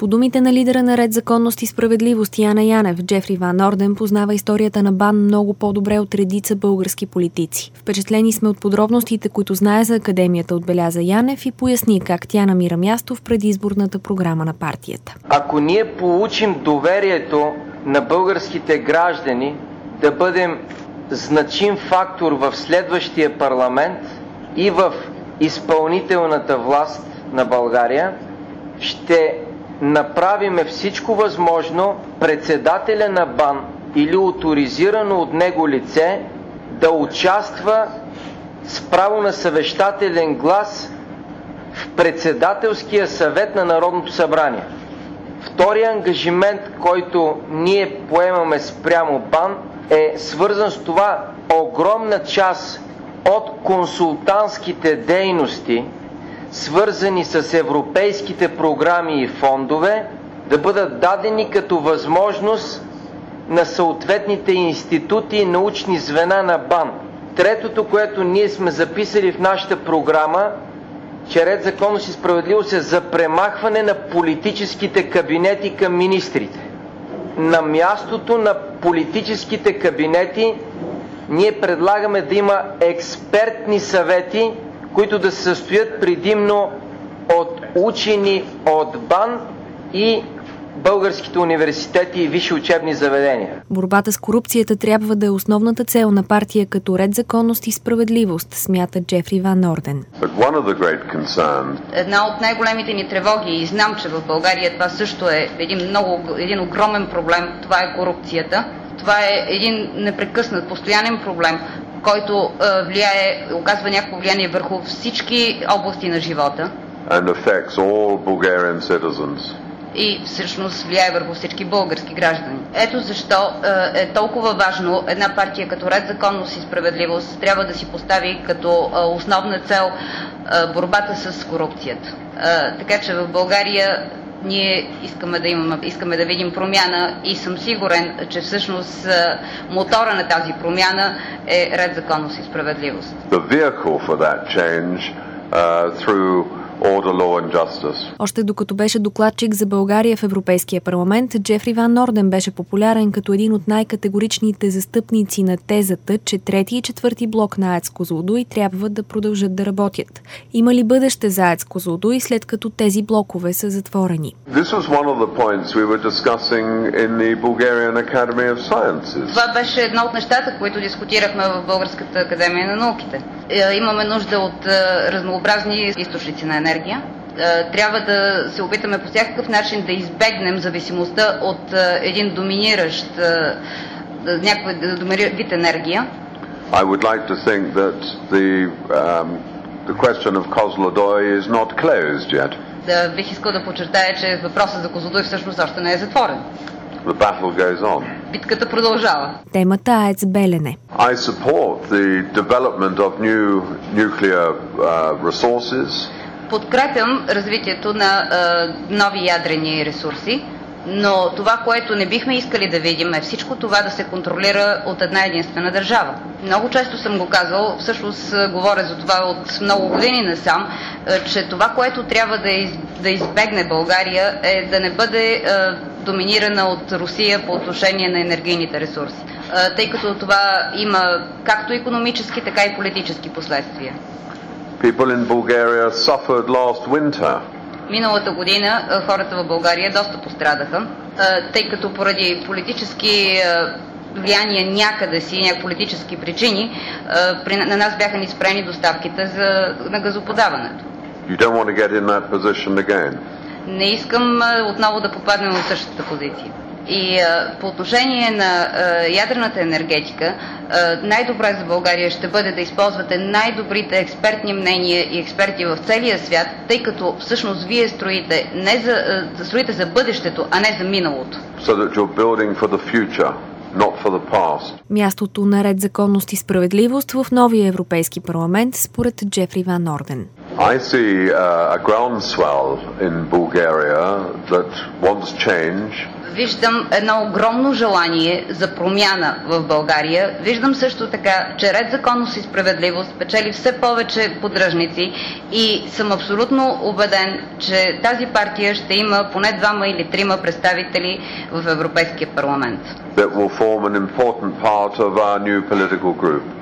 По думите на лидера на Ред, законност и справедливост Яне Янев, Джефри Ван Орден познава историята на БАН много по-добре от редица български политици. Впечатлени сме от подробностите, които знае за Академията, отбеляза Янев и поясни как тя намира място в предизборната програма на партията. Ако ние получим доверието на българските граждани да бъдем значим фактор в следващия парламент и в изпълнителната власт на България, ще направиме всичко възможно председателя на БАН или оторизирано от него лице да участва с право на съвещателен глас в председателския съвет на Народното събрание. Втория ангажимент, който ние поемаме спрямо БАН, е свързан с това огромна част от консултантските дейности, свързани с европейските програми и фондове, да бъдат дадени като възможност на съответните институти и научни звена на БАН. Третото, което ние сме записали в нашата програма, че Ред, законност и справедливост е за премахване на политическите кабинети към министрите. На мястото на политическите кабинети ние предлагаме да има експертни съвети, които да се състоят предимно от учени от БАН и българските университети и висши учебни заведения. Борбата с корупцията трябва да е основната цел на партия като Ред, законност и справедливост, смята Джефри Ван Орден. Една от най-големите ни тревоги, и знам, че в България това също е един огромен проблем, това е корупцията. Това е един непрекъснат, постоянен проблем, който оказва някакво влияние върху всички области на живота. И всъщност влияе върху всички български граждани. Ето защо е толкова важно една партия като Ред, законност и справедливост трябва да си постави като основна цел борбата с корупцията. Така че в България ние искаме да видим промяна и съм сигурен, че всъщност мотора на тази промяна е Ред, законност и справедливост. Още докато беше докладчик за България в Европейския парламент, Джефри Ван Орден беше популярен като един от най-категоричните застъпници на тезата, че трети и четвърти блок на АЕЦ Козлодуй трябва да продължат да работят. Има ли бъдеще за АЕЦ Козлодуй, след като тези блокове са затворени? Това беше едно от нещата, които дискутирахме в Българската академия на науките. Имаме нужда от разнообразни източници на енергия. Трябва да се опитаме по всякакъв начин да избегнем зависимостта от един доминиращ вид енергия. I would like to think that the question of Kozloduy is not closed yet. Бих искал да подчертая, че въпросът за Козлодуй всъщност още не е затворен. The battle goes on. Битката продължава. Темата АЕЦ Белене. I support the development of new nuclear resources. Подкрепям развитието на нови ядрени ресурси, но това, което не бихме искали да видим, е всичко това да се контролира от една единствена държава. Много често съм го казвал, всъщност говоря за това от много години насам, че това, което трябва да избегне България, е да не бъде доминирана от Русия по отношение на енергийните ресурси, тъй като това има както икономически, така и политически последствия. People in Bulgaria suffered last winter. Миналата година хората в България доста пострадаха, тъй като поради политически влияния някъде си, политически причини, на нас бяха ни спрени доставките на газоподаването. You don't want to get in that position again. Не искам отново да попаднем в същата позиция. И по отношение на ядрената енергетика, най-добре за България ще бъде да използвате най-добрите експертни мнения и експерти в целия свят, тъй като всъщност вие строите за бъдещето, а не за миналото. So that you're building for the future, not for the past. Мястото на Ред, законност и справедливост в новия Европейски парламент според Джефри Ван Орден. I see a groundswell in Bulgaria that wants change. Виждам едно огромно желание за промяна в България. Виждам също така, че Ред, законност и справедливост печели все повече поддръжници и съм абсолютно убеден, че тази партия ще има поне 2 или 3 представители в Европейския парламент. That will form an important part of our new political group.